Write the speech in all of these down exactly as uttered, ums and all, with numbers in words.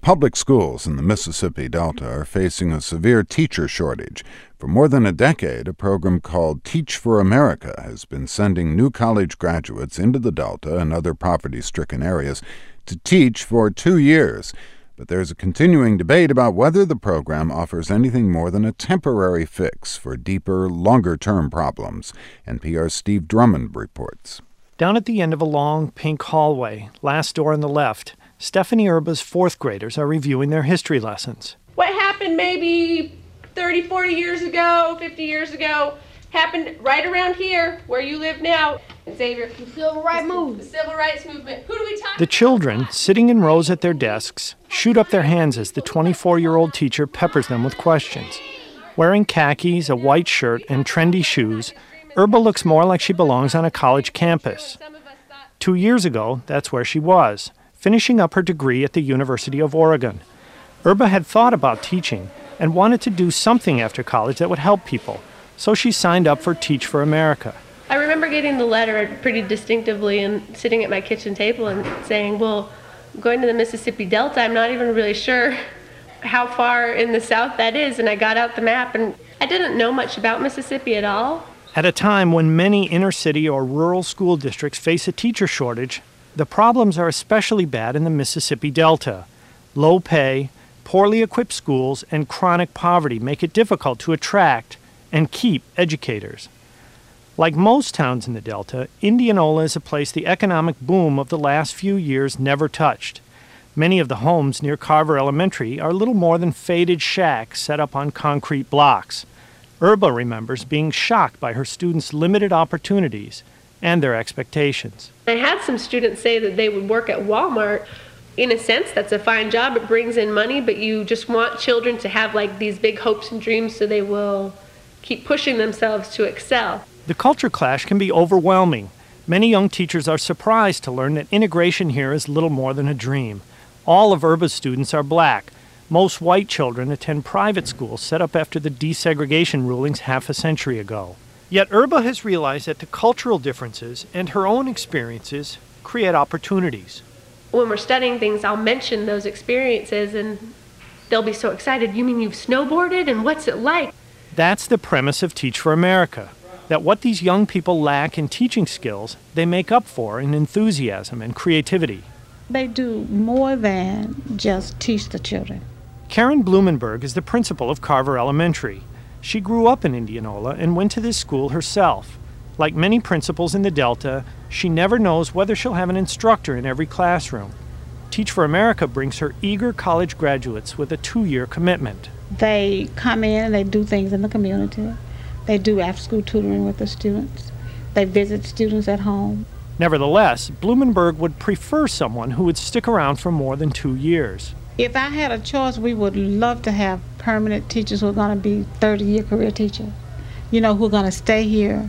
Public schools in the Mississippi Delta are facing a severe teacher shortage. For more than a decade, a program called Teach for America has been sending new college graduates into the Delta and other poverty-stricken areas to teach for two years. But there's a continuing debate about whether the program offers anything more than a temporary fix for deeper, longer-term problems. N P R's Steve Drummond reports. Down at the end of a long, pink hallway, last door on the left, Stephanie Erba's fourth graders are reviewing their history lessons. What happened maybe thirty, forty years ago, fifty years ago, happened right around here where you live now. Xavier, the civil rights movement. The civil rights movement. Who do we talk The children, sitting in rows at their desks, shoot up their hands as the twenty-four-year-old teacher peppers them with questions. Wearing khakis, a white shirt, and trendy shoes, Erba looks more like she belongs on a college campus. Two years ago, that's where she was, finishing up her degree at the University of Oregon. Erba had thought about teaching and wanted to do something after college that would help people, so she signed up for Teach for America. I remember getting the letter pretty distinctively and sitting at my kitchen table and saying, well, going to the Mississippi Delta, I'm not even really sure how far in the south that is. And I got out the map, and I didn't know much about Mississippi at all. At a time when many inner-city or rural school districts face a teacher shortage, the problems are especially bad in the Mississippi Delta. Low pay, poorly equipped schools, and chronic poverty make it difficult to attract and keep educators. Like most towns in the Delta, Indianola is a place the economic boom of the last few years never touched. Many of the homes near Carver Elementary are little more than faded shacks set up on concrete blocks. Erba remembers being shocked by her students' limited opportunities and their expectations. I had some students say that they would work at Walmart. In a sense, that's a fine job. It brings in money, but you just want children to have like these big hopes and dreams so they will keep pushing themselves to excel. The culture clash can be overwhelming. Many young teachers are surprised to learn that integration here is little more than a dream. All of Erba's students are black. Most white children attend private schools set up after the desegregation rulings half a century ago. Yet Erba has realized that the cultural differences and her own experiences create opportunities. When we're studying things, I'll mention those experiences and they'll be so excited. You mean you've snowboarded, and what's it like? That's the premise of Teach for America, that what these young people lack in teaching skills, they make up for in enthusiasm and creativity. They do more than just teach the children. Karen Blumenberg is the principal of Carver Elementary. She grew up in Indianola and went to this school herself. Like many principals in the Delta, she never knows whether she'll have an instructor in every classroom. Teach for America brings her eager college graduates with a two-year commitment. They come in and they do things in the community. They do after-school tutoring with the students. They visit students at home. Nevertheless, Blumenberg would prefer someone who would stick around for more than two years. If I had a choice, we would love to have permanent teachers who are going to be thirty-year career teachers, you know, who are going to stay here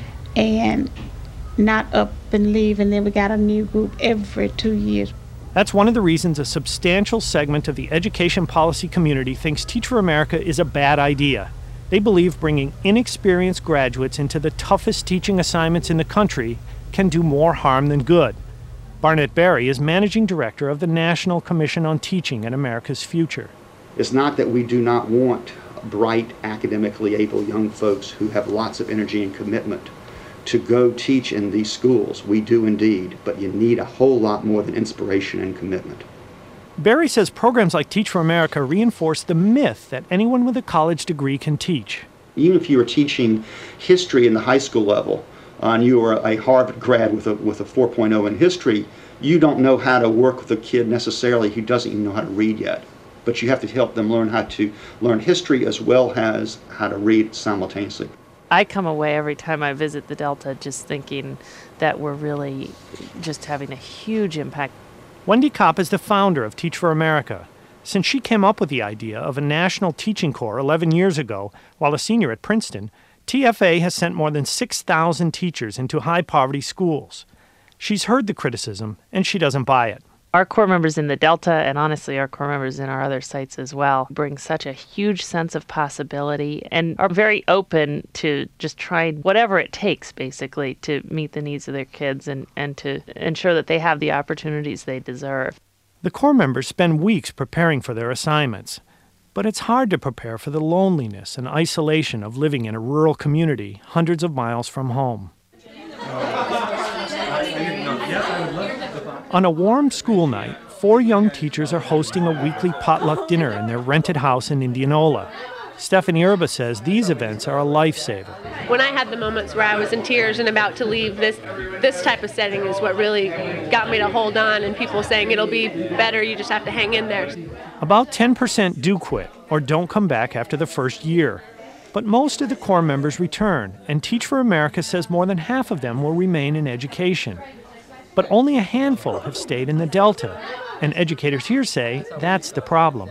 and not up and leave, and then we got a new group every two years. That's one of the reasons a substantial segment of the education policy community thinks Teach for America is a bad idea. They believe bringing inexperienced graduates into the toughest teaching assignments in the country can do more harm than good. Barnett Berry is managing director of the National Commission on Teaching and America's Future. It's not that we do not want bright, academically able young folks who have lots of energy and commitment to go teach in these schools. We do indeed, but you need a whole lot more than inspiration and commitment. Berry says programs like Teach for America reinforce the myth that anyone with a college degree can teach. Even if you are teaching history in the high school level, uh, and you are a Harvard grad with a, with a four point oh in history, you don't know how to work with a kid necessarily who doesn't even know how to read yet. But you have to help them learn how to learn history as well as how to read simultaneously. I come away every time I visit the Delta just thinking that we're really just having a huge impact. Wendy Kopp is the founder of Teach for America. Since she came up with the idea of a national teaching corps eleven years ago while a senior at Princeton, T F A has sent more than six thousand teachers into high-poverty schools. She's heard the criticism, and she doesn't buy it. Our core members in the Delta, and honestly our core members in our other sites as well, bring such a huge sense of possibility and are very open to just trying whatever it takes, basically, to meet the needs of their kids and, and to ensure that they have the opportunities they deserve. The Corps members spend weeks preparing for their assignments, but it's hard to prepare for the loneliness and isolation of living in a rural community hundreds of miles from home. On a warm school night, four young teachers are hosting a weekly potluck dinner in their rented house in Indianola. Stephanie Erba says these events are a lifesaver. When I had the moments where I was in tears and about to leave, this this type of setting is what really got me to hold on, and people saying it'll be better, you just have to hang in there. About ten percent do quit or don't come back after the first year. But most of the Corps members return, and Teach for America says more than half of them will remain in education. But only a handful have stayed in the Delta, and educators here say that's the problem.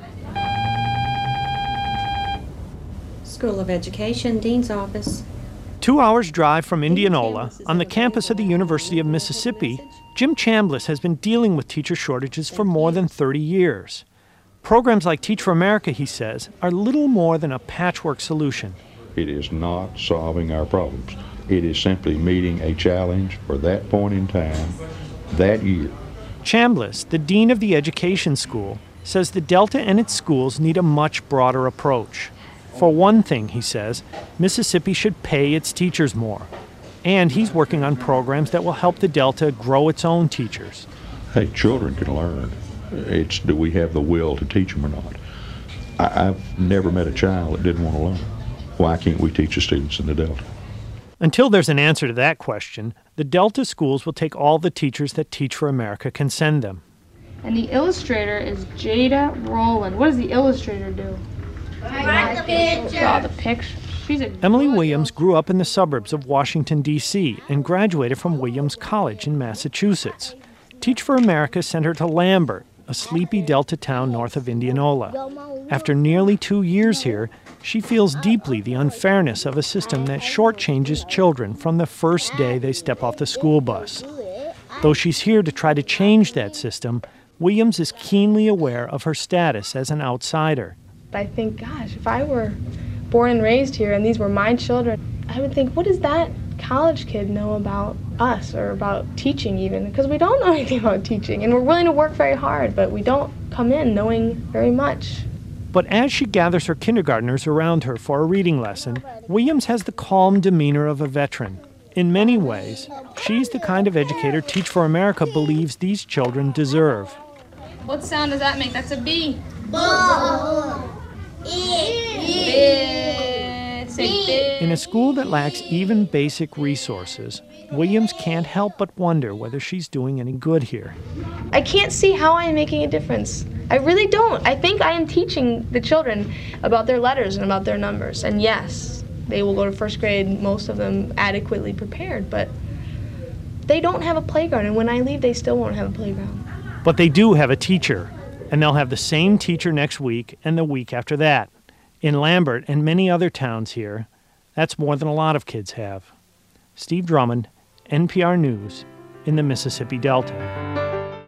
School of Education, Dean's Office. Two hours' drive from Indianola, on the campus of the University of Mississippi, Jim Chambliss has been dealing with teacher shortages for more than thirty years. Programs like Teach for America, he says, are little more than a patchwork solution. It is not solving our problems. It is simply meeting a challenge for that point in time, that year. Chambliss, the dean of the education school, says the Delta and its schools need a much broader approach. For one thing, he says, Mississippi should pay its teachers more. And he's working on programs that will help the Delta grow its own teachers. Hey, children can learn. It's do we have the will to teach them or not? I, I've never met a child that didn't want to learn. Why can't we teach the students in the Delta? Until there's an answer to that question, the Delta schools will take all the teachers that Teach for America can send them. And the illustrator is Jada Rowland. What does the illustrator do? Draw the picture. Draw the picture. She's a Emily Williams grew up in the suburbs of Washington, D C and graduated from Williams College in Massachusetts. Teach for America sent her to Lambert, a sleepy Delta town north of Indianola. After nearly two years here, she feels deeply the unfairness of a system that shortchanges children from the first day they step off the school bus. Though she's here to try to change that system, Williams is keenly aware of her status as an outsider. I think, gosh, if I were born and raised here and these were my children, I would think, what does that college kid know about us or about teaching even? Because we don't know anything about teaching, and we're willing to work very hard, but we don't come in knowing very much. But as she gathers her kindergartners around her for a reading lesson, Williams has the calm demeanor of a veteran. In many ways, she's the kind of educator Teach for America believes these children deserve. What sound does that make? That's a B. In a school that lacks even basic resources, Williams can't help but wonder whether she's doing any good here. I can't see how I am making a difference. I really don't. I think I am teaching the children about their letters and about their numbers. And yes, they will go to first grade, most of them adequately prepared, but they don't have a playground, and when I leave, they still won't have a playground. But they do have a teacher, and they'll have the same teacher next week and the week after that. In Lambert and many other towns here, that's more than a lot of kids have. Steve Drummond, N P R News, in the Mississippi Delta.